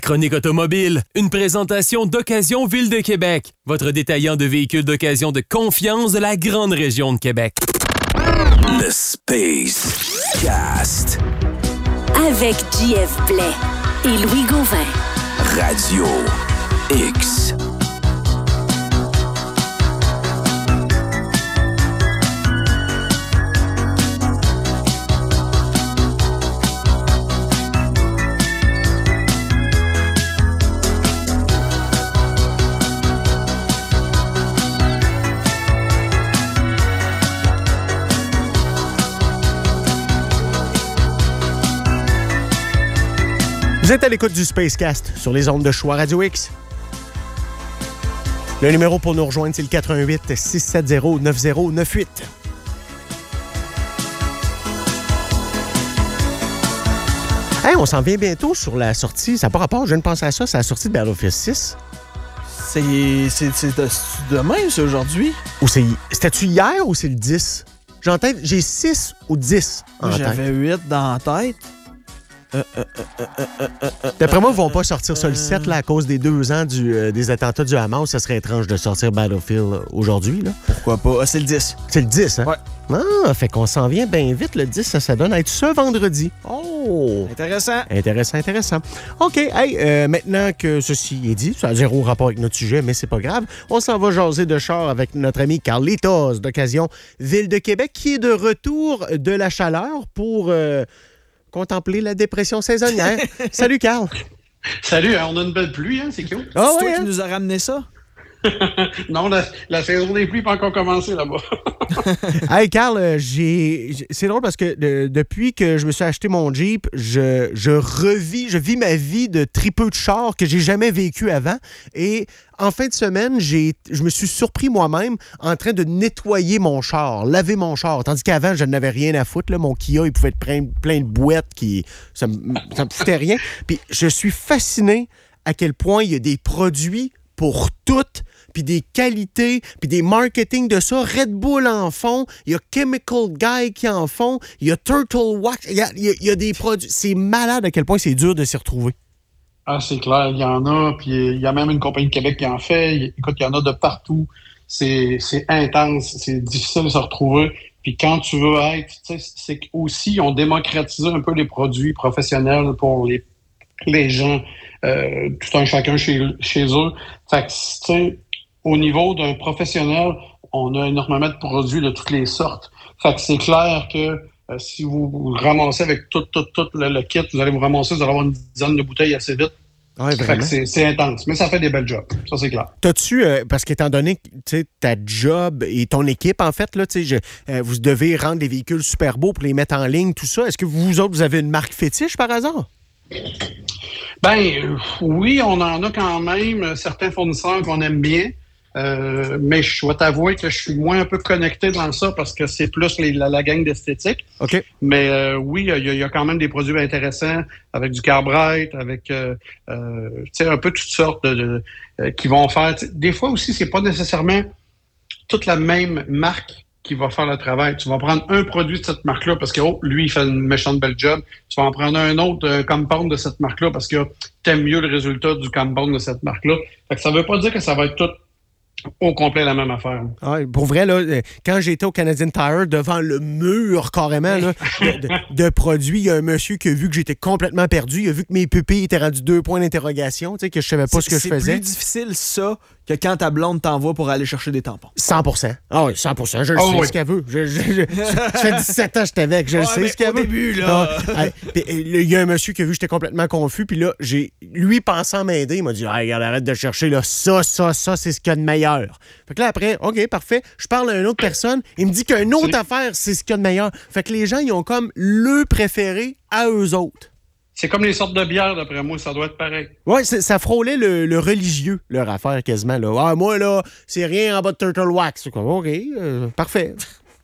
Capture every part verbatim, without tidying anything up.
Chronique automobile, une présentation d'Occasion Ville de Québec, votre détaillant de véhicules d'occasion de confiance de la grande région de Québec. Le Space Cast. Avec J F Blais et Louis Gauvin. Radio X. Vous êtes à l'écoute du Spacecast sur les ondes de choix Radio X. Le numéro pour nous rejoindre, c'est le quatre un huit, six sept zéro, neuf zéro neuf huit. Hey, on s'en vient bientôt sur la sortie. Ça n'a pas rapport, je viens de penser à ça, c'est la sortie de Battlefield six. C'est, c'est, c'est, de, c'est demain, c'est aujourd'hui? Ou c'est, c'était-tu hier ou c'est le dix? J'ai en tête, j'ai six ou dix en Moi, tête. j'avais huit dans la tête. Euh, euh, euh, euh, euh, euh, D'après moi, ils euh, vont pas sortir ça le sept là, à cause des deux ans du, euh, des attentats du Hamas. Ça serait étrange de sortir Battlefield euh, aujourd'hui. Là. Pourquoi pas? Ah, c'est le dix. C'est le dix, hein? Ouais. Ah, fait qu'on s'en vient bien vite. Le dix, ça, ça donne à être ce vendredi. Oh! Intéressant. Intéressant, intéressant. OK, hey, euh, maintenant que ceci est dit, ça a zéro rapport avec notre sujet, mais c'est pas grave, on s'en va jaser de char avec notre ami Carlitos d'Occasion Ville de Québec, qui est de retour de la chaleur pour... Euh, contempler la dépression saisonnière. Salut, Carl. Salut, on a une belle pluie, hein, c'est cool. Ah, c'est ouais, toi hein? qui nous a ramené ça? Non, la, la saison des pluies n'a pas encore commencé là-bas. Hey, Carl, euh, j'ai, j'ai- c'est drôle parce que de- depuis que je me suis acheté mon Jeep, je, je revis, je vis ma vie de tripeux de char que j'ai jamais vécu avant. Et en fin de semaine, j'ai, je me suis surpris moi-même en train de nettoyer mon char, laver mon char. Tandis qu'avant, je n'avais rien à foutre. Là. Mon Kia, il pouvait être plein, plein de boîtes qui... Ça me, ça me foutait rien. Puis je suis fasciné à quel point il y a des produits pour toutes, puis des qualités, puis des marketing de ça. Red Bull en font, il y a Chemical Guy qui en font, il y a Turtle Wax, il y a, il y a- il y a des produits. C'est malade à quel point c'est dur de s'y retrouver. Ah, c'est clair, il y en a, puis il y a même une compagnie de Québec qui en fait. Il- Écoute, il y en a de partout. C'est, c'est intense, c'est difficile de se retrouver. Puis quand tu veux être, tu sais, c'est aussi, ils ont démocratisé un peu les produits professionnels pour les, les gens, euh, tout un chacun chez, chez eux. Fait que, tu sais, au niveau d'un professionnel, on a énormément de produits de toutes les sortes. Fait que c'est clair que euh, si vous, vous ramassez avec tout, tout, tout le, le kit, vous allez vous ramasser, vous allez avoir une dizaine de bouteilles assez vite. Ouais, Fait vraiment. que c'est, c'est intense, mais ça fait des belles jobs. Ça, c'est clair. T'as-tu, euh, parce qu'étant donné que tu sais, ta job et ton équipe, en fait, là, tu sais, je- euh, vous devez rendre des véhicules super beaux pour les mettre en ligne, tout ça. Est-ce que vous autres, vous avez une marque fétiche par hasard? Ben euh, oui, on en a quand même euh, certains fournisseurs qu'on aime bien, euh, mais je dois t'avouer que je suis moins un peu connecté dans ça parce que c'est plus les- la, la gang d'esthétique. OK. Mais euh, oui, il y, a- il y a quand même des produits intéressants avec du Carbright, avec euh, euh, tu sais, un peu toutes sortes de, de- euh, qui vont faire. tu sais, Des fois aussi, c'est pas nécessairement toute la même marque qui va faire le travail. Tu vas prendre un produit de cette marque-là parce que oh, lui, il fait une méchante belle job. Tu vas en prendre un autre un compound de cette marque-là parce que t'aimes mieux le résultat du compound de cette marque-là. Fait que ça veut pas dire que ça va être tout au complet la même affaire. Ah, pour vrai, là, euh, quand j'étais au Canadian Tire, devant le mur carrément là, de, de- de produits, il y a un monsieur qui a vu que j'étais complètement perdu. Il a vu que mes pupilles étaient rendues deux points d'interrogation, tu sais, que je savais pas ce que je c'est faisais. plus difficile, ça, que quand ta blonde t'envoie pour aller chercher des tampons. cent pour cent. Ah oui, cent pour cent. Je le Oh sais oui. ce qu'elle veut. Je, je, je- ça fait dix-sept ans que j'étais avec. Je le Ouais, sais mais ce qu'elle au veut. début, là. Ah, hey, puis, euh, il y a un monsieur qui a vu que j'étais complètement confus. Puis là, j'ai, lui pensant m'aider, il m'a dit hey, regarde, arrête de chercher. Là, ça, ça, ça, c'est ce qu'il y a de meilleur. Fait que là, après, OK, parfait. Je parle à une autre personne. Il me dit qu'une autre affaire, c'est ce qu'il y a de meilleur. Fait que les gens, ils ont comme le préféré à eux autres. C'est comme les sortes de bières, d'après moi, ça doit être pareil. Ouais, c'est- ça frôlait le, le religieux, leur affaire, quasiment. Là. Ah, moi, là, c'est rien en bas de Turtle Wax. C'est comme, OK, euh, parfait.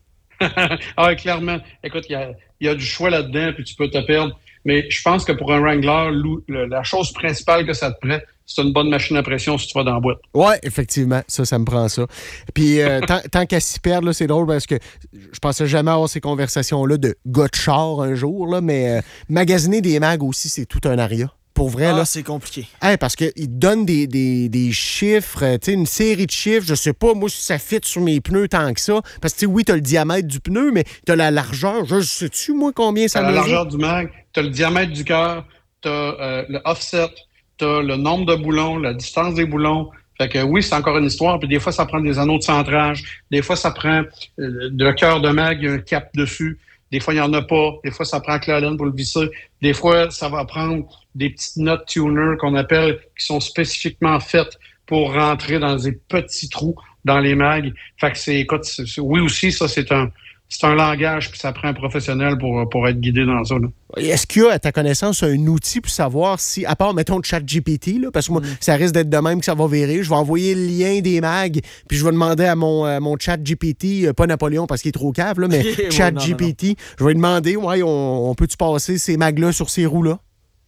Ah, clairement. Écoute, il y a, il y a du choix là-dedans, puis tu peux te perdre. Mais je pense que pour un Wrangler, l'ou- le- la chose principale que ça te prend, c'est une bonne machine à pression si tu vas dans la boîte. Ouais, effectivement, ça, ça me prend ça. Puis, euh, tant, tant qu'à s'y perdre, là, c'est drôle parce que je pensais jamais avoir ces conversations-là de gars de char un jour, là, mais euh, magasiner des mags aussi, c'est tout un aria. pour vrai, Ah, là. c'est compliqué. Hey, parce qu'ils te donnent des, des, des chiffres, euh, tu sais, une série de chiffres. Je sais pas, moi, si ça fit sur mes pneus tant que ça. Parce que, tu sais, oui, t'as le diamètre du pneu, mais t'as la largeur. Je sais-tu, moi, combien ça T'as la mesure? largeur du mag, t'as le diamètre du cœur, t'as euh, le offset, t'as le nombre de boulons, la distance des boulons. Fait que oui, c'est encore une histoire. Puis des fois, ça prend des anneaux de centrage. Des fois, ça prend euh, le cœur de mag, il y a un cap dessus. Des fois, il n'y en a pas. Des fois, ça prend clé pour le visser. Des fois, ça va prendre des petites notes tuner qu'on appelle, qui sont spécifiquement faites pour rentrer dans des petits trous dans les mags. Fait que c'est, écoute, c'est, c'est, oui aussi, ça, c'est un, c'est un langage, puis ça prend un professionnel pour, pour être guidé dans ça, là. Est-ce qu'il y a, à ta connaissance, un outil pour savoir si, à part, mettons, ChatGPT, là, parce que moi, mm. ça risque d'être de même que ça va virer, je vais envoyer le lien des mags, puis je vais demander à mon, à mon ChatGPT, euh, pas Napoléon parce qu'il est trop cave, là, mais ouais, ChatGPT, je vais lui demander, ouais, on, on peut-tu passer ces mags-là sur ces roues-là?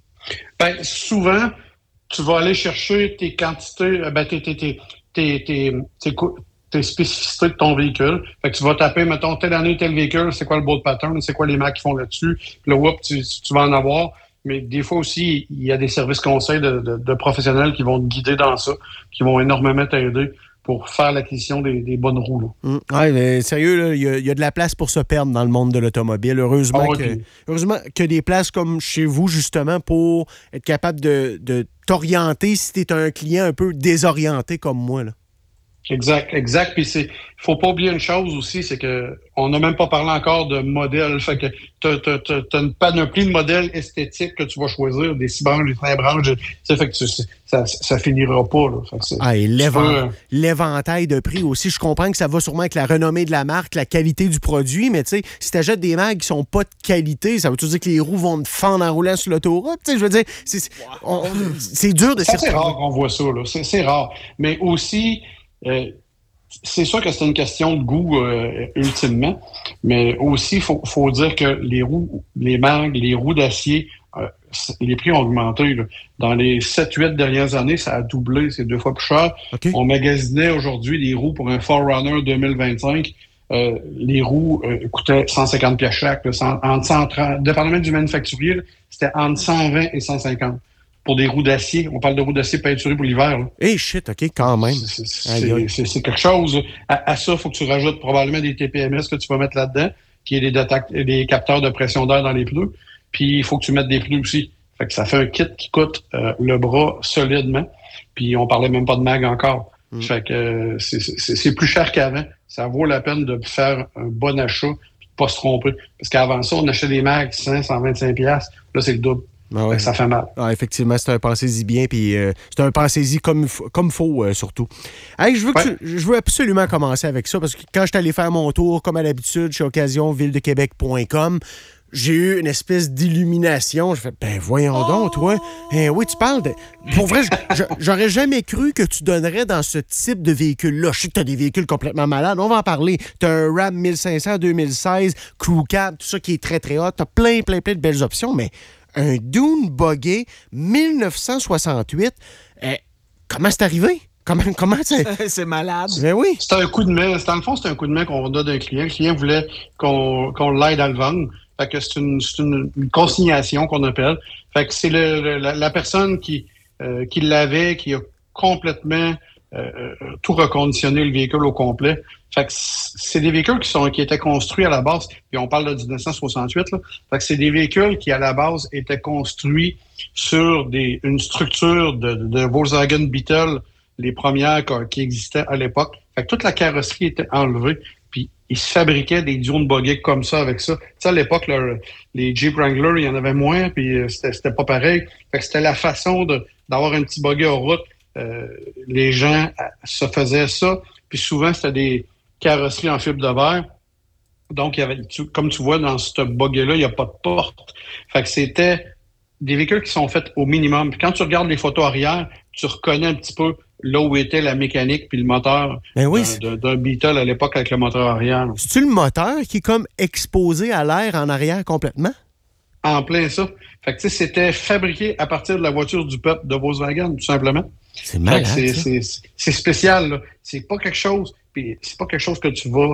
Ben, souvent, tu vas aller chercher tes quantités, ben, tes, tes, tes, tes, tes, tes, tes spécificités de ton véhicule. Fait que tu vas taper, mettons, telle année, tel véhicule, c'est quoi le bolt pattern, c'est quoi les mags qui font là-dessus. Puis là, whoop, tu, tu vas en avoir. Mais des fois aussi, il y a des services conseils de, de, de professionnels qui vont te guider dans ça, qui vont énormément t'aider pour faire l'acquisition des, des bonnes roues. Mmh. Oui, mais sérieux, il y, y a de la place pour se perdre dans le monde de l'automobile. Heureusement, oh, okay. que, heureusement qu'il y a des places comme chez vous, justement, pour être capable de, de t'orienter si tu es un client un peu désorienté comme moi, là. Exact, exact. Puis c'est, faut pas oublier une chose aussi, c'est que on n'a même pas parlé encore de modèles. Fait que t'as, t'as, t'as, t'as une panoplie de modèles esthétiques que tu vas choisir, des six branches, des cinq branches. Ça fait que tu, ça, ça finira pas, là. Fait que c'est, ah, et l'évent, peux, euh... l'éventail de prix aussi. Je comprends que ça va sûrement avec la renommée de la marque, la qualité du produit, mais tu sais, si t'achètes des mags qui sont pas de qualité, ça veut-tu dire que les roues vont te fendre en roulant sur l'autoroute? Tu sais, je veux dire, c'est, c'est, on, c'est dur de ça, c'est rare qu'on voit ça, là. C'est, c'est rare. Mais aussi, Euh, c'est sûr que c'est une question de goût euh, ultimement, mais aussi il faut, faut dire que les roues, les mags, les roues d'acier, euh, les prix ont augmenté, là. Dans les sept huit dernières années, ça a doublé, c'est deux fois plus cher. Okay. On magasinait aujourd'hui des roues pour un four runner deux mille vingt-cinq. Euh, les roues euh, coûtaient cent cinquante piastres chaque, là, cent, entre cent trente, dépendamment du manufacturier, là, c'était entre cent vingt et cent cinquante. Pour des roues d'acier. On parle de roues d'acier peinturées pour l'hiver. Eh hey, shit, OK, quand même. C'est, c'est, c'est, c'est quelque chose. À, à ça, il faut que tu rajoutes probablement des T P M S que tu vas mettre là-dedans, qui est des, détac- des capteurs de pression d'air dans les pneus. Puis, il faut que tu mettes des pneus aussi. Fait que ça fait un kit qui coûte euh, le bras solidement. Puis, on parlait même pas de mag encore. Mm. Fait que euh, c'est, c'est, c'est plus cher qu'avant. Ça vaut la peine de faire un bon achat et de ne pas se tromper. Parce qu'avant ça, on achetait des mags cent, cent vingt-cinq piastres. Là, c'est le double. Ah ouais. Ça fait mal. Ah, effectivement, c'est un pensez-y bien, puis euh, c'est un pensez-y comme comme faut euh, surtout. Hey, je veux que ouais. tu, je veux absolument commencer avec ça parce que quand je suis allé faire mon tour, comme à l'habitude, chez occasion ville de québec point com, j'ai eu une espèce d'illumination. Je fais, ben voyons oh! donc, toi. Eh oui, tu parles de... Pour vrai, je, j'aurais jamais cru que tu donnerais dans ce type de véhicule-là. Je sais que tu as des véhicules complètement malades. On va en parler. Tu as un Ram mille cinq cents deux mille seize, Crew Cab, tout ça qui est très, très hot. Tu as plein, plein, plein de belles options, mais un Dune Buggy dix-neuf cent soixante-huit, euh, comment c'est arrivé? Comment, comment c'est... c'est malade. Ben oui. C'est un coup de main. Dans le fond, c'est un coup de main qu'on donne d'un client. Le client voulait qu'on, qu'on l'aide à le vendre. Fait que c'est une, c'est une, une consignation qu'on appelle. Fait que c'est le, le, la, la personne qui, euh, qui l'avait, qui a complètement euh, tout reconditionné le véhicule au complet. Fait que c'est des véhicules qui sont qui étaient construits à la base, puis on parle de dix-neuf cent soixante-huit, là. Fait que c'est des véhicules qui, à la base, étaient construits sur des une structure de, de Volkswagen Beetle, les premières qui existaient à l'époque. Fait que toute la carrosserie était enlevée, puis ils se fabriquaient des Dune Buggy comme ça, avec ça. Tu sais, à l'époque, là, les Jeep Wrangler, il y en avait moins, puis c'était, c'était pas pareil. Fait que c'était la façon de, d'avoir un petit buggy en route. Euh, les gens se faisaient ça, puis souvent, c'était des carrosserie en fibre de verre. Donc, il y avait, tu, comme tu vois, dans ce buggy-là, il n'y a pas de porte. Fait que c'était des véhicules qui sont faits au minimum. Puis quand tu regardes les photos arrière, tu reconnais un petit peu là où était la mécanique puis le moteur ben oui, d'un, d'un Beetle à l'époque avec le moteur arrière. C'est-tu le moteur qui est comme exposé à l'air en arrière complètement? En plein ça. Fait que tu sais, c'était fabriqué à partir de la voiture du peuple de Volkswagen, tout simplement. C'est malade, c'est, ça. c'est, c'est spécial, là. C'est pas quelque chose... Puis c'est pas quelque chose que tu vas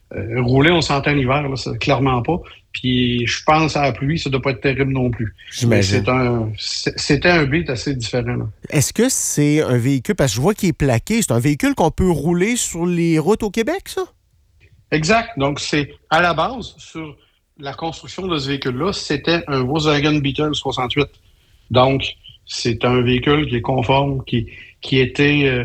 euh, rouler, on s'entend l'hiver, là, ça, clairement pas. Puis je pense à la pluie, ça doit pas être terrible non plus. J'imagine. C'est un, c'est, c'était un beat assez différent. Là. Est-ce que c'est un véhicule, parce que je vois qu'il est plaqué, c'est un véhicule qu'on peut rouler sur les routes au Québec, ça? Exact. Donc, c'est à la base, sur la construction de ce véhicule-là, c'était un Volkswagen Beetle soixante-huit. Donc, c'est un véhicule qui est conforme, qui, qui était... Euh,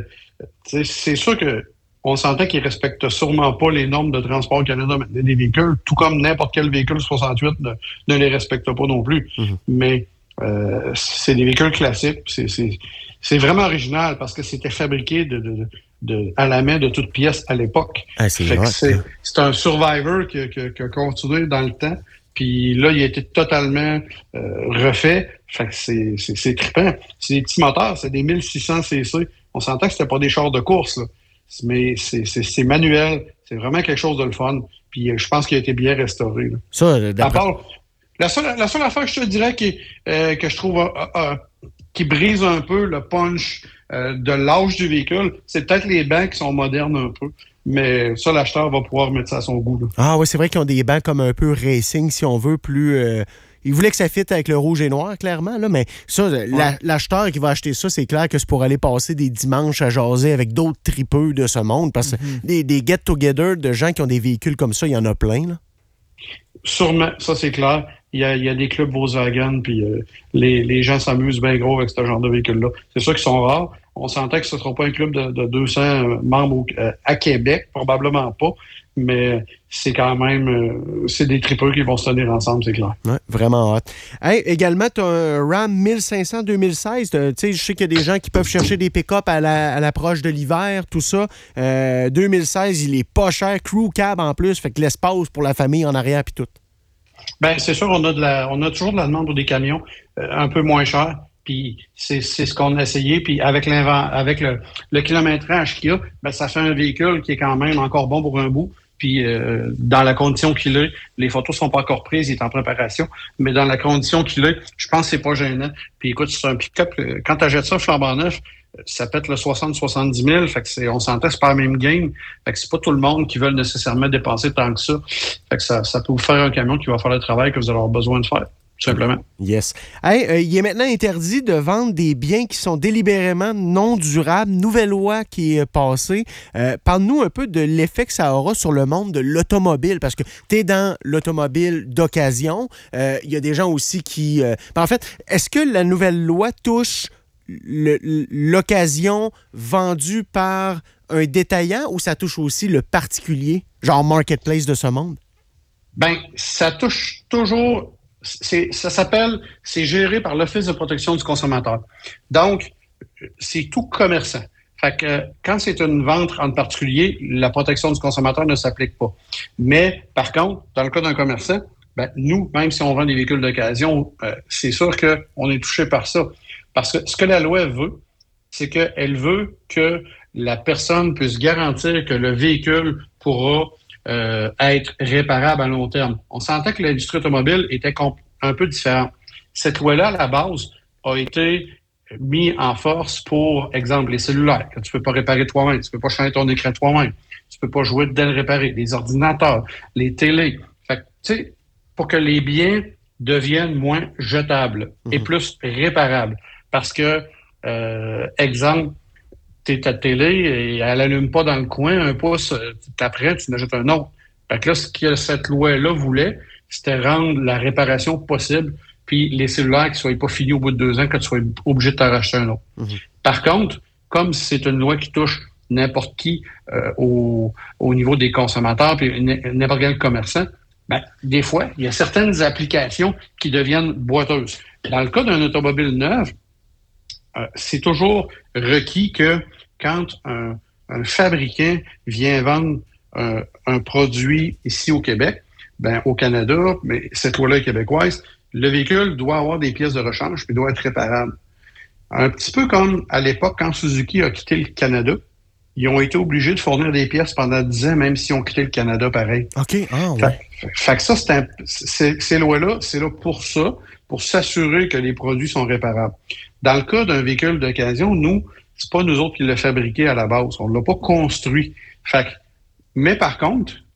c'est sûr que on sentait qu'il ne respecte sûrement pas les normes de Transport Canada des véhicules, tout comme n'importe quel véhicule soixante-huit ne, ne les respecte pas non plus. Mm-hmm. Mais euh, c'est des véhicules classiques. C'est, c'est, c'est vraiment original parce que c'était fabriqué de, de, de, à la main de toutes pièces à l'époque. Ah, c'est, fait que c'est, c'est un Survivor qui, qui, qui a continué dans le temps. Puis là, il a été totalement euh, refait. Fait que c'est, c'est, c'est trippant. C'est des petits moteurs, c'est des mille six cents C C. On s'entend que c'était pas des chars de course, là. Mais c'est, c'est, c'est manuel. C'est vraiment quelque chose de le fun. Puis euh, je pense qu'il a été bien restauré. Là. Ça, à part, la, seule, la seule affaire que je te dirais qui, euh, que je trouve euh, euh, qui brise un peu le punch euh, de l'âge du véhicule, c'est peut-être les bancs qui sont modernes un peu. Mais ça, l'acheteur va pouvoir mettre ça à son goût. Là. Ah oui, c'est vrai qu'ils ont des bancs comme un peu racing, si on veut, plus... Euh... Il voulait que ça fitte avec le rouge et noir, clairement, là, mais ça, ouais. la, l'acheteur qui va acheter ça, c'est clair que c'est pour aller passer des dimanches à jaser avec d'autres tripeux de ce monde, parce que mm-hmm. des, des get-together de gens qui ont des véhicules comme ça, il y en a plein, là. Sûrement, ça c'est clair. Il y a, il y a des clubs Volkswagen, puis euh, les, les gens s'amusent bien gros avec ce genre de véhicules-là. C'est sûr qu'ils sont rares. On s'entend que ce ne sera pas un club de, de deux cents membres au, euh, à Québec, probablement pas, mais c'est quand même euh, c'est des tripeux qui vont se tenir ensemble, c'est clair. Ouais, vraiment hot. Hey, également, tu as un Ram mille cinq cents deux mille seize. Tu sais, je sais qu'il y a des gens qui peuvent chercher des pick-up à, la, à l'approche de l'hiver, tout ça. Euh, deux mille seize, il est pas cher. Crew cab en plus, fait que l'espace pour la famille en arrière puis tout. Bien, c'est sûr, on a de la, on a toujours de la demande pour des camions euh, un peu moins chers. Puis c'est, c'est ce qu'on a essayé. Puis avec, avec le, le kilométrage qu'il y a, ben, ça fait un véhicule qui est quand même encore bon pour un bout. Puis euh, dans la condition qu'il est, les photos sont pas encore prises, il est en préparation, mais dans la condition qu'il est, je pense que c'est pas gênant. Puis écoute, c'est un pick-up, quand tu achètes ça flambant neuf, ça pète le soixante à soixante-dix mille, fait que c'est, on s'entend, c'est pas la même game. Fait que c'est pas tout le monde qui veut nécessairement dépenser tant que ça. Fait que ça, ça peut vous faire un camion qui va faire le travail que vous allez avoir besoin de faire. Tout simplement. Yes. Hey, euh, il est maintenant interdit de vendre des biens qui sont délibérément non durables. Nouvelle loi qui est passée. Euh, parle-nous un peu de l'effet que ça aura sur le monde de l'automobile, parce que tu es dans l'automobile d'occasion. Il euh, y a des gens aussi qui... Euh... En fait, est-ce que la nouvelle loi touche le, l'occasion vendue par un détaillant ou ça touche aussi le particulier, genre marketplace de ce monde? Bien, ça touche toujours... C'est, ça s'appelle, c'est géré par l'Office de protection du consommateur. Donc, c'est tout commerçant. Fait que quand c'est une vente en particulier, la protection du consommateur ne s'applique pas. Mais par contre, dans le cas d'un commerçant, ben, nous, même si on vend des véhicules d'occasion, euh, c'est sûr qu'on est touché par ça. Parce que ce que la loi veut, c'est qu'elle veut que la personne puisse garantir que le véhicule pourra Euh, être réparable à long terme. On sentait que l'industrie automobile était comp- un peu différente. Cette loi-là, à la base, a été mise en force pour, exemple, les cellulaires, que tu ne peux pas réparer toi-même, tu ne peux pas changer ton écran toi-même, tu ne peux pas jouer dedans le réparer, les ordinateurs, les télés. Fait que, tu sais, pour que les biens deviennent moins jetables mmh. et plus réparables. Parce que, euh, exemple, t'es ta télé et elle n'allume pas dans le coin, un pouce, t'apprends, tu n'achètes un autre. Fait que là, ce que cette loi-là voulait, c'était rendre la réparation possible, puis les cellulaires qui ne soient pas finis au bout de deux ans, que tu sois obligé de t'en racheter un autre. Mm-hmm. Par contre, comme c'est une loi qui touche n'importe qui euh, au, au niveau des consommateurs, puis n'importe quel commerçant, ben, des fois, il y a certaines applications qui deviennent boiteuses. Dans le cas d'un automobile neuf, Euh, c'est toujours requis que quand un, un fabricant vient vendre un, un produit ici au Québec, ben au Canada, mais cette loi-là est québécoise, le véhicule doit avoir des pièces de rechange puis doit être réparable. Un petit peu comme à l'époque, quand Suzuki a quitté le Canada, ils ont été obligés de fournir des pièces pendant dix ans, même s'ils ont quitté le Canada pareil. OK. Ah, ouais. Fait, fait que ça, c'est un, c'est, ces lois-là, c'est là pour ça, pour s'assurer que les produits sont réparables. Dans le cas d'un véhicule d'occasion, nous, c'est pas nous autres qui l'avons fabriqué à la base. On l'a pas construit. Fait que, mais par contre,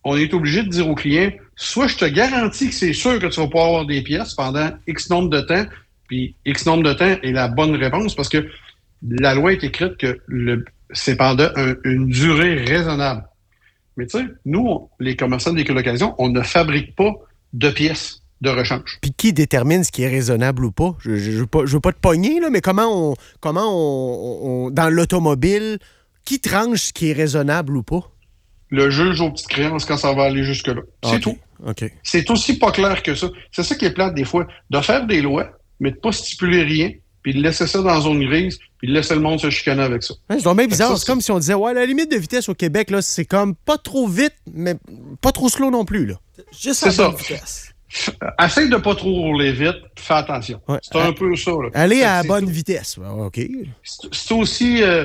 on est obligé de dire au client, soit je te garantis que c'est sûr que tu vas pouvoir avoir des pièces pendant X nombre de temps, puis X nombre de temps est la bonne réponse, parce que la loi est écrite que le, c'est pendant un, une durée raisonnable. Mais tu sais, nous, on, les commerçants de véhicules d'occasion, on ne fabrique pas de pièces de rechange. Puis qui détermine ce qui est raisonnable ou pas? Je ne veux, veux pas te pogner, là, mais comment on, comment on, on dans l'automobile, qui tranche ce qui est raisonnable ou pas? Le juge aux petites créances quand ça va aller jusque-là. C'est okay. tout. Okay. C'est aussi pas clair que ça. C'est ça qui est plate des fois, de faire des lois, mais de pas stipuler rien, puis de laisser ça dans la zone grise, puis de laisser le monde se chicaner avec ça. Ouais, c'est donc bien bizarre. Ça, c'est, c'est comme si on disait, ouais, la limite de vitesse au Québec, là, c'est comme pas trop vite, mais pas trop slow non plus. Là. Juste c'est à bonne ça. vitesse. Essaye de pas trop rouler vite, fais attention. Ouais. C'est un peu ça. Là. Aller à c'est, bonne c'est, vitesse. OK. C'est, c'est aussi, euh,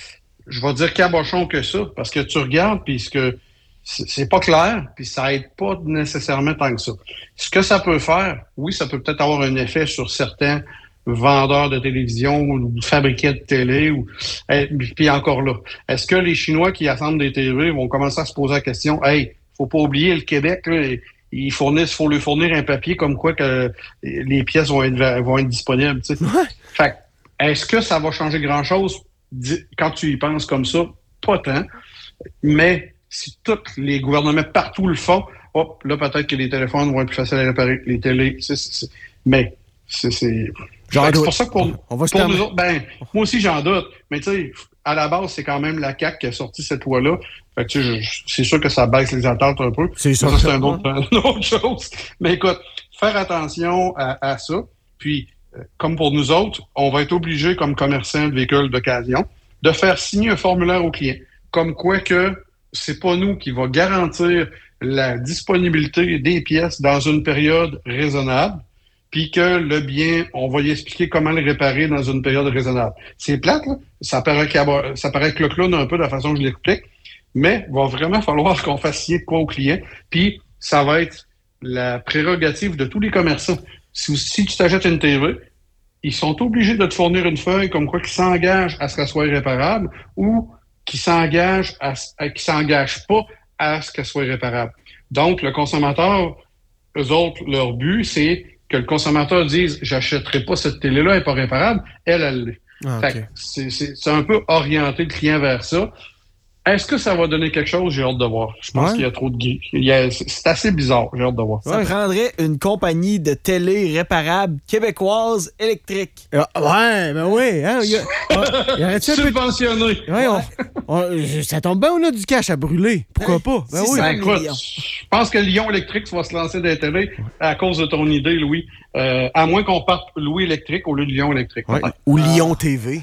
je vais dire cabochon que ça, parce que tu regardes, puis ce que c'est, c'est pas clair, puis ça aide pas nécessairement tant que ça. Ce que ça peut faire, oui, ça peut peut-être avoir un effet sur certains vendeurs de télévision ou fabricants de télé, ou eh, puis encore là. Est-ce que les Chinois qui assemblent des T V vont commencer à se poser la question, hey, faut pas oublier le Québec, là, il fournissent, faut lui fournir un papier comme quoi que les pièces vont être, vont être disponibles. Tu sais. Ouais. Fait est-ce que ça va changer grand-chose quand tu y penses comme ça? Pas tant. Mais si tous les gouvernements partout le font, hop, là, peut-être que les téléphones vont être plus faciles à réparer que les télés. C'est, c'est, c'est... Mais c'est... c'est... Fait, c'est pour ça que pour, On va pour nous autres, ben, moi aussi, j'en doute. Mais tu sais, à la base, c'est quand même la C A Q qui a sorti cette loi-là. Fait que, tu sais, je, c'est sûr que ça baisse les attentes un peu. C'est ça. Ça, c'est un autre, une autre chose. Mais écoute, faire attention à, à ça. Puis, euh, comme pour nous autres, on va être obligé, comme commerçant de véhicules d'occasion, de faire signer un formulaire au client. Comme quoi que c'est pas nous qui va garantir la disponibilité des pièces dans une période raisonnable, puis que le bien, on va y expliquer comment le réparer dans une période raisonnable. C'est plate, là. Ça paraît, ça paraît clown un peu de la façon que je l'explique, mais il va vraiment falloir qu'on fasse signer de quoi au client, puis ça va être la prérogative de tous les commerçants. Si, si tu t'achètes une T V, ils sont obligés de te fournir une feuille comme quoi qu'ils s'engagent à ce qu'elle soit réparable ou qu'ils s'engagent à, à qu'ils s'engagent pas à ce qu'elle soit réparable. Donc, le consommateur, eux autres, leur but, c'est que le consommateur dise « j'achèterai pas cette télé-là, elle n'est pas réparable », elle, elle l'est. Ah, okay. Fait que c'est, c'est, c'est un peu orienter le client vers ça. Est-ce que ça va donner quelque chose? J'ai hâte de voir. Je pense ouais. qu'il y a trop de gris. Il y a, c'est assez bizarre. J'ai hâte de voir. Ça prendrait une compagnie de télé réparable québécoise électrique. Ah, ouais, ben oui. Hein, y a, oh, y subventionné. Peu... Ouais, on, on, ça tombe bien, on a du cash à brûler. Pourquoi pas? Ben oui. Ben, écoute, je pense que Lyon électrique va se lancer dans la télé à cause de ton idée, Louis. Euh, à moins qu'on parte Louis électrique au lieu de Lyon électrique. Ouais. Ou Lyon T V.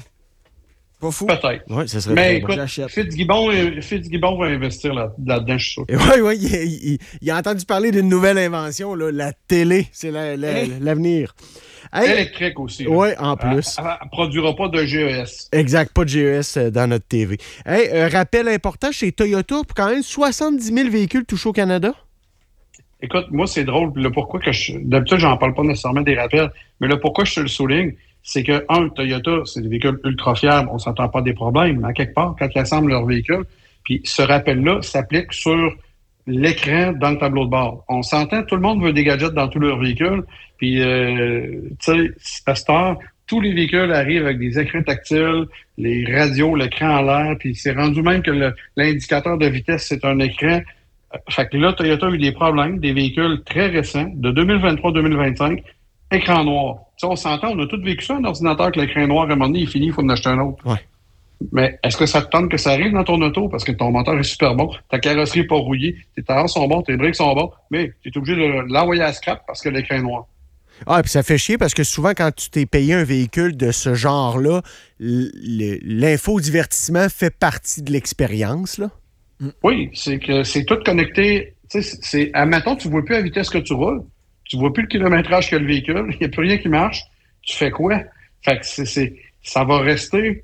Pas fou. Peut-être. Ouais, ça serait mais écoute, Fitzgibbon, Fitzgibbon va investir là, là-dedans, je suis sûr. Oui, oui, il, il, il a entendu parler d'une nouvelle invention, là, la télé, c'est la, la, hey. l'avenir. Hey, électrique aussi. Oui, en plus. Elle ne produira pas de G E S. Exact, pas de G E S dans notre T V. Hey, un rappel important, chez Toyota, pour quand même soixante-dix mille véhicules touchés au Canada. Écoute, moi, c'est drôle. Le pourquoi que je... D'habitude, j'en parle pas nécessairement des rappels, mais le pourquoi je te le souligne, c'est que, un, Toyota, c'est des véhicules ultra fiables, on s'entend pas des problèmes, mais à quelque part, quand ils assemblent leurs véhicules, puis ce rappel-là s'applique sur l'écran dans le tableau de bord. On s'entend, tout le monde veut des gadgets dans tous leurs véhicules, puis, euh, tu sais, à cette heure, tous les véhicules arrivent avec des écrans tactiles, les radios, l'écran en l'air, puis c'est rendu même que le, l'indicateur de vitesse, c'est un écran. Fait que là, Toyota a eu des problèmes, des véhicules très récents, de deux mille vingt-trois deux mille vingt-cinq, écran noir. Tu sais, on s'entend, on a tous vécu ça, un ordinateur que l'écran noir, à un moment donné, il finit, il faut en acheter un autre. Ouais. Mais est-ce que ça te tente que ça arrive dans ton auto? Parce que ton moteur est super bon, ta carrosserie n'est pas rouillée, tes tailles sont bons, tes briques sont bons, mais tu es obligé de l'envoyer à scrap parce que l'écran est noir. Ah, et puis ça fait chier parce que souvent, quand tu t'es payé un véhicule de ce genre-là, l'infodivertissement fait partie de l'expérience, là. Oui, c'est que c'est tout connecté. Tu sais, c'est, admettons, tu ne vois plus à la vitesse que tu roules, tu ne vois plus le kilométrage que le véhicule, il n'y a plus rien qui marche. Tu fais quoi? Fait que c'est, c'est, ça va rester...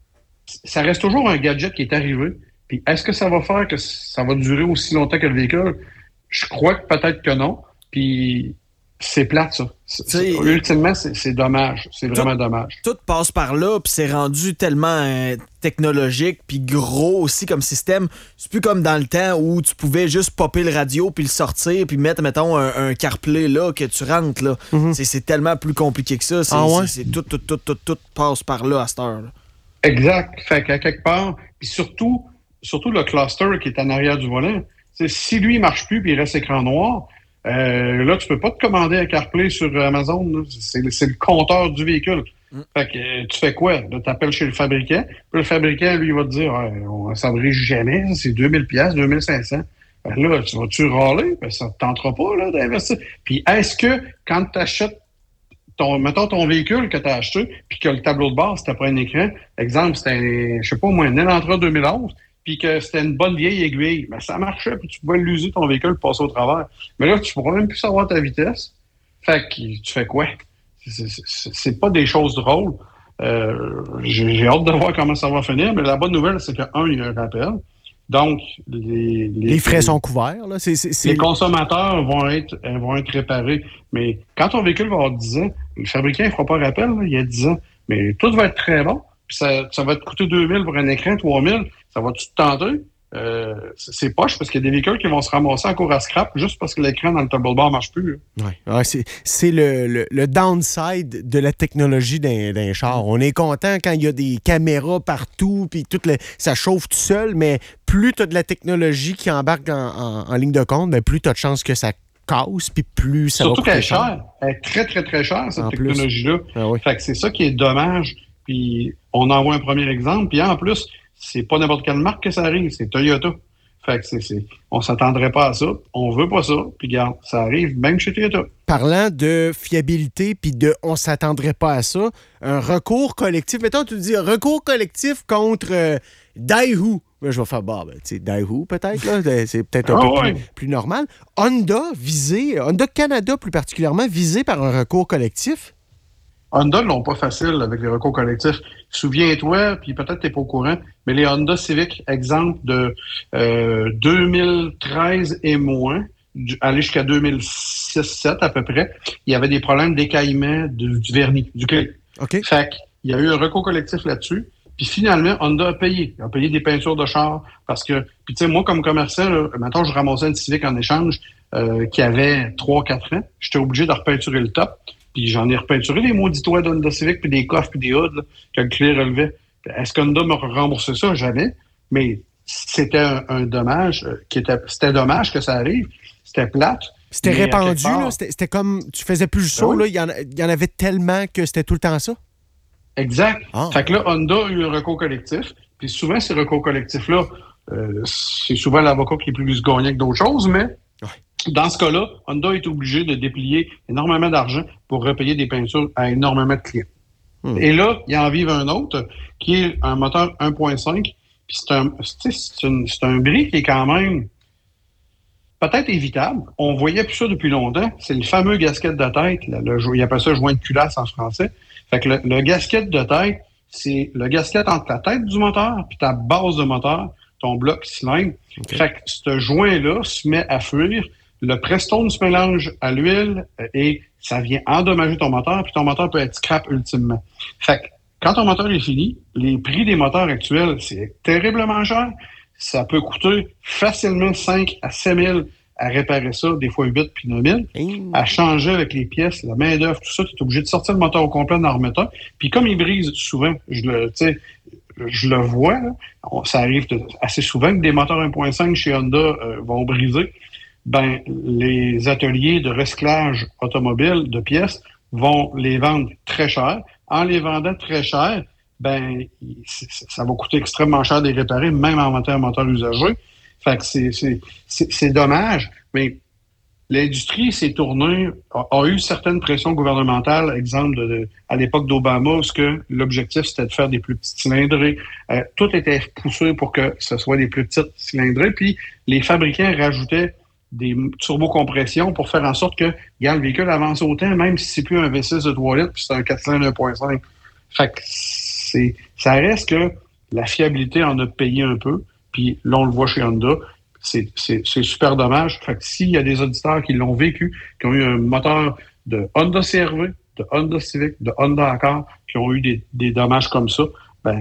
Ça reste toujours un gadget qui est arrivé. Puis est-ce que ça va faire que ça va durer aussi longtemps que le véhicule? Je crois que peut-être que non. Puis c'est plate, ça. C'est, c'est, ultimement, c'est, c'est dommage. C'est vraiment tout, dommage. Tout passe par là, puis c'est rendu tellement, euh, technologique puis gros aussi comme système. C'est plus comme dans le temps où tu pouvais juste popper le radio puis le sortir puis mettre, mettons, un, un CarPlay là que tu rentres. Là. Mm-hmm. C'est, c'est tellement plus compliqué que ça. C'est, ah ouais? c'est, c'est tout, tout, tout, tout, tout passe par là à cette heure. Là. Exact. Fait qu'à quelque part, puis surtout, surtout le cluster qui est en arrière du volant, si lui, il marche plus puis il reste écran noir, euh, là, tu peux pas te commander un CarPlay sur Amazon. C'est, c'est le compteur du véhicule. Mm. Fait que euh, tu fais quoi? Là, t'appelles chez le fabricant. Puis le fabricant, lui, il va te dire ouais, ça ne brise jamais, c'est deux mille dollars, deux mille cinq cents. Ben là, tu vas-tu râler? Ben, ça ne te tentera pas là, d'investir. Puis est-ce que quand tu achètes ton, mettons ton véhicule que tu as acheté, puis que le tableau de bord, c'était pas un écran, exemple, c'était un, je sais pas, au moins un Elantra deux mille onze, puis que c'était une bonne vieille aiguille, ben ça marchait, puis tu pouvais l'user ton véhicule, passer au travers. Mais là, tu pourras même plus savoir ta vitesse. Fait que tu fais quoi? C'est, c'est, c'est pas des choses drôles. Euh, j'ai, j'ai hâte de voir comment ça va finir, mais la bonne nouvelle, c'est que, un, il y a un rappel. Donc, les... Les, les frais les, sont couverts. Là. C'est, c'est, c'est... Les consommateurs vont être, vont être réparés. Mais quand ton véhicule va avoir dix ans, le fabricant ne fera pas rappel, là, il y a dix ans. Mais tout va être très bon. Puis ça, ça va te coûter deux mille pour un écran, trois mille. Ça va-tu te tenter? Euh, c'est poche parce qu'il y a des véhicules qui vont se ramasser en cours à scrap juste parce que l'écran dans le tableau de bord ne marche plus. Oui, ouais, c'est, c'est le, le, le downside de la technologie d'un, d'un char. On est content quand il y a des caméras partout puis tout le, ça chauffe tout seul, mais plus tu as de la technologie qui embarque en, en, en ligne de compte, ben plus tu as de chances que ça casse puis plus ça Surtout va coûter cher. Surtout qu'elle est chère. Elle est très, très, très chère, cette en technologie-là. Ah oui. Fait que c'est ça qui est dommage. Puis on envoie un premier exemple. Puis en plus, c'est pas n'importe quelle marque que ça arrive, c'est Toyota. Fait que c'est, c'est, on s'attendrait pas à ça, on veut pas ça, puis regarde, ça arrive même chez Toyota. Parlant de fiabilité, puis de on s'attendrait pas à ça, un recours collectif, mettons, tu dis recours collectif contre euh, Daewoo. Ben, je vais faire, bah, ben, tu sais, Daewoo peut-être, là, c'est peut-être un oh, peu ouais. plus, plus normal. Honda visé, Honda Canada plus particulièrement, visé par un recours collectif. Honda ne l'ont pas facile avec les recours collectifs. Souviens-toi, puis peut-être tu n'es pas au courant, mais les Honda Civic, exemple de euh, deux mille treize et moins, du, aller jusqu'à deux mille six sept à peu près, il y avait des problèmes d'écaillement du, du vernis, du clé. Okay. Fait qu'il y a eu un recours collectif là-dessus. Puis finalement, Honda a payé. Il a payé des peintures de char parce que, puis tu sais, moi, comme commerçant, là, maintenant, je ramassais une Civic en échange euh, qui avait trois quatre ans. J'étais obligé de repeinturer le top. Puis j'en ai repeinturé les maudits toits d'Honda Civic, puis des coffres, puis des hoods, là, que le clé relevait. Est-ce qu'Honda m'a remboursé ça? Jamais. Mais c'était un, un dommage euh, qui était. C'était dommage que ça arrive. C'était plate. C'était répandu, part, là. C'était, c'était comme. Tu faisais plus juste ça, oui. là. Il y, en, il y en avait tellement que c'était tout le temps ça. Exact. Ah. Fait que là, Honda a eu un recours collectif. Puis souvent, ces recours collectifs-là, euh, c'est souvent l'avocat qui est plus gagnant que d'autres choses, mais. Ouais. Dans ce cas-là, Honda est obligé de déplier énormément d'argent pour repayer des peintures à énormément de clients. Hmm. Et là, il en vive un autre qui est un moteur un virgule cinq. Puis c'est un, c'est, c'est, une, c'est un bris qui est quand même peut-être évitable. On voyait plus ça depuis longtemps. C'est le fameux gasket de tête. Le, le, il appelle ça joint de culasse en français. Fait que le, le gasket de tête, c'est le gasket entre la tête du moteur puis ta base de moteur, ton bloc cylindre. Okay. Fait que ce joint-là se met à fuir. Le Prestone se mélange à l'huile et ça vient endommager ton moteur, puis ton moteur peut être scrap ultimement. Fait que quand ton moteur est fini, les prix des moteurs actuels, c'est terriblement cher. Ça peut coûter facilement cinq à sept mille à réparer ça, des fois huit puis neuf mille. Mmh. À changer avec les pièces, la main-d'œuvre, tout ça, tu es obligé de sortir le moteur au complet dans le remetteur. Puis comme il brise souvent, je le, tu sais, je le vois, là, on, ça arrive assez souvent que des moteurs un virgule cinq chez Honda euh, vont briser. Ben, les ateliers de recyclage automobile de pièces vont les vendre très cher. En les vendant très cher, ben, ça va coûter extrêmement cher de les réparer, même en moteur, moteur usagé. Fait que c'est, c'est, c'est, c'est dommage, mais l'industrie s'est tournée, a, a eu certaines pressions gouvernementales, exemple de, de, à l'époque d'Obama, où ce que l'objectif c'était de faire des plus petites cylindrées. Euh, tout était poussé pour que ce soit des plus petites cylindrées, puis les fabricants rajoutaient des turbocompressions pour faire en sorte que regarde, le véhicule avance autant, même si c'est plus un V six de trois litres, puis c'est un quatre cylindres un virgule cinq. Fait que c'est, ça reste que la fiabilité en a payé un peu, puis là, on le voit chez Honda. C'est, c'est, c'est super dommage. Fait que s'il y a des auditeurs qui l'ont vécu, qui ont eu un moteur de Honda C R V, de Honda Civic, de Honda Accord, qui ont eu des, des dommages comme ça, ben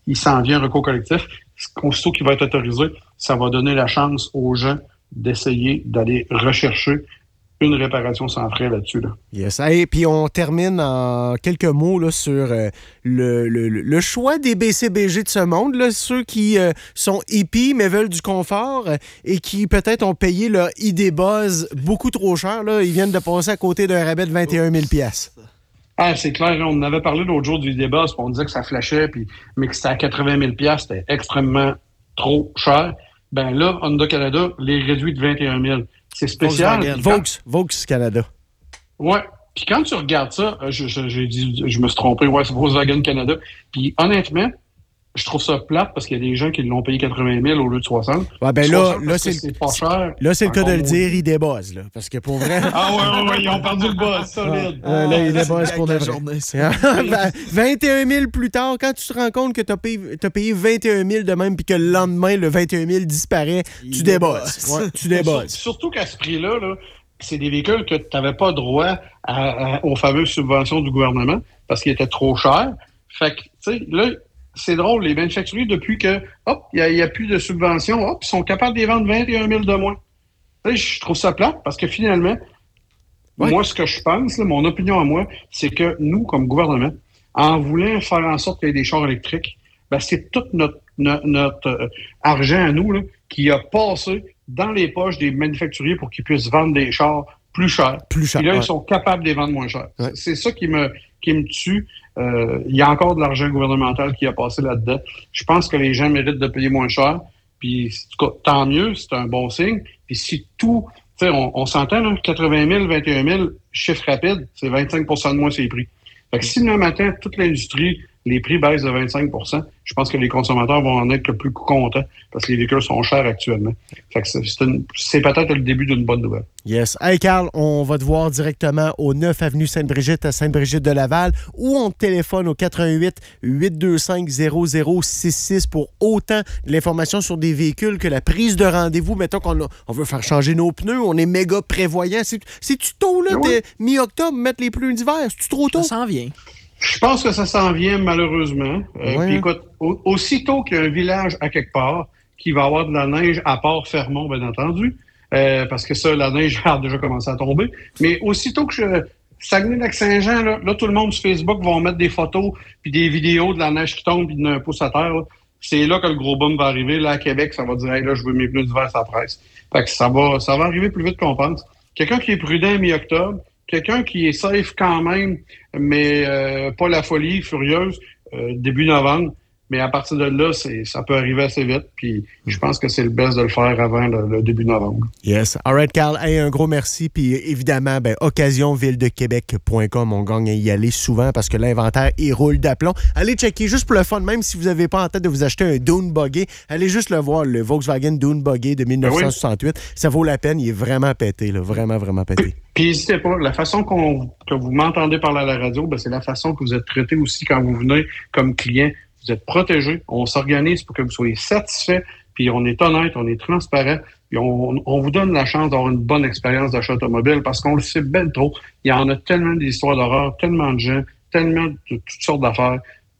il s'en vient un recours collectif. Aussitôt qu'il va être autorisé, ça va donner la chance aux gens d'essayer d'aller rechercher une réparation sans frais là-dessus. Là. Yes. Et puis on termine en quelques mots là, sur euh, le, le, le choix des B C B G de ce monde, là, ceux qui euh, sont hippies mais veulent du confort euh, et qui peut-être ont payé leur I D Buzz beaucoup trop cher. Là. Ils viennent de passer à côté d'un rabais de vingt et un mille dollars. Ah, c'est clair. On en avait parlé l'autre jour du I D Buzz, puis on disait que ça flashait, puis, mais que c'était à quatre-vingt mille dollars, c'était extrêmement trop cher. Ben là, Honda Canada les réduit de vingt et un mille. C'est spécial. Vaux, Vaux Canada. Ouais. Puis quand tu regardes ça, je, je, j'ai dit, je me suis trompé, ouais, c'est Volkswagen Canada. Puis honnêtement, je trouve ça plate parce qu'il y a des gens qui l'ont payé quatre-vingt mille au lieu de soixante. Ouais, ben là, là, c'est, c'est pas cher. Là, c'est le cas de le dire, il débuzz, là. Parce que pour vrai. Ah ouais, ouais, ouais, ils ont perdu le buzz, solide. Ah, là, il débuzz pour la journée. vingt et un mille plus tard, quand tu te rends compte que tu as payé, t'as payé vingt et un mille de même, puis que le lendemain, le vingt et un mille disparaît, il tu débuzzes. Ouais, tu débuzzes. Surtout qu'à ce prix-là, là, c'est des véhicules que tu n'avais pas droit à, à, aux fameuses subventions du gouvernement parce qu'ils étaient trop chers. Fait que, tu sais, là, c'est drôle, les manufacturiers, depuis que, hop, il n'y a, a plus de subventions, hop, ils sont capables de les vendre vingt et un mille de moins. Tu sais, je trouve ça plate parce que finalement, ouais. moi, ce que je pense, là, mon opinion à moi, c'est que nous, comme gouvernement, en voulant faire en sorte qu'il y ait des chars électriques, ben, c'est tout notre, notre, notre euh, argent à nous là, qui a passé dans les poches des manufacturiers pour qu'ils puissent vendre des chars plus chers. Plus chers. Puis là, ouais. ils sont capables de les vendre moins chers. Ouais. C'est ça qui me, qui me tue. Euh, il y a encore de l'argent gouvernemental qui a passé là-dedans. Je pense que les gens méritent de payer moins cher. Puis, en tout cas, tant mieux, c'est un bon signe. Puis si tout, tu sais, on, on s'entend, là, quatre-vingt mille, vingt et un mille, chiffre rapide, c'est vingt-cinq pour cent de moins ces prix. Fait que si le matin, toute l'industrie, les prix baissent de vingt-cinq pour cent, je pense que les consommateurs vont en être le plus contents parce que les véhicules sont chers actuellement. Fait que c'est, c'est, une, c'est peut-être le début d'une bonne nouvelle. Yes. Hey, Carl, on va te voir directement au neuf avenue Sainte-Brigitte à Sainte-Brigitte-de-Laval ou on te téléphone au quatre un huit, huit deux cinq, zéro zéro six six pour autant de l'information sur des véhicules que la prise de rendez-vous. Mettons qu'on a, on veut faire changer nos pneus, on est méga prévoyant. C'est, c'est-tu tôt, là, oui. mi-octobre, mettre les pneus d'hiver? C'est-tu trop tôt? Ça s'en vient. Je pense que ça s'en vient, malheureusement. Euh, ouais. Puis écoute, au, aussitôt qu'il y a un village à quelque part qui va avoir de la neige, à part Fermont, bien entendu, euh, parce que ça, la neige a déjà commencé à tomber, mais aussitôt que je... Saguenay-Lac-Saint-Jean, là, là, tout le monde sur Facebook vont mettre des photos puis des vidéos de la neige qui tombe puis d'un pouce à terre. Là. C'est là que le gros boom va arriver. Là, à Québec, ça va dire hey, « là, je veux mes pneus d'hiver, ça presse ». Fait que ça va, ça va arriver plus vite qu'on pense. Quelqu'un qui est prudent mi-octobre, quelqu'un qui est safe quand même, mais euh, pas la folie furieuse, euh, début novembre. Mais à partir de là, c'est, ça peut arriver assez vite. Puis je pense que c'est le best de le faire avant le, le début novembre. Yes. All right, Carl. Hey, un gros merci. Puis évidemment, ben, occasion ville de québec point com. On gagne à y aller souvent parce que l'inventaire, il roule d'aplomb. Allez checker juste pour le fun, même si vous n'avez pas en tête de vous acheter un Dune Buggy. Allez juste le voir, le Volkswagen Dune Buggy de dix-neuf cent soixante-huit. Oui. Ça vaut la peine. Il est vraiment pété, là. Vraiment, vraiment pété. Puis n'hésitez pas. La façon qu'on, que vous m'entendez parler à la radio, ben, c'est la façon que vous êtes traité aussi quand vous venez comme client. Vous êtes protégés, on s'organise pour que vous soyez satisfaits, puis on est honnête, on est transparent, puis on, on vous donne la chance d'avoir une bonne expérience d'achat automobile parce qu'on le sait bien trop. Il y en a tellement d'histoires d'horreur, tellement de gens, tellement de toutes sortes d'affaires.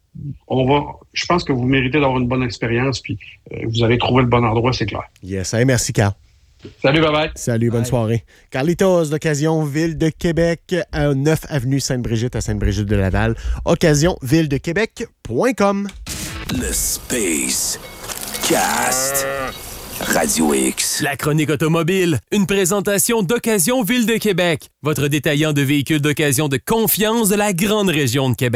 On va, je pense que vous méritez d'avoir une bonne expérience, puis euh, vous allez trouver le bon endroit, c'est clair. Yes, hey, merci Carl. Salut, bye-bye. Salut, bonne bye. Soirée. Carlitos, d'Occasion Ville de Québec, à neuf avenue Sainte-Brigitte à Sainte-Brigitte-de-Laval. occasion ville de québec point com. Le Space Cast. Radio X. La chronique automobile, une présentation d'Occasion Ville de Québec, votre détaillant de véhicules d'occasion de confiance de la grande région de Québec.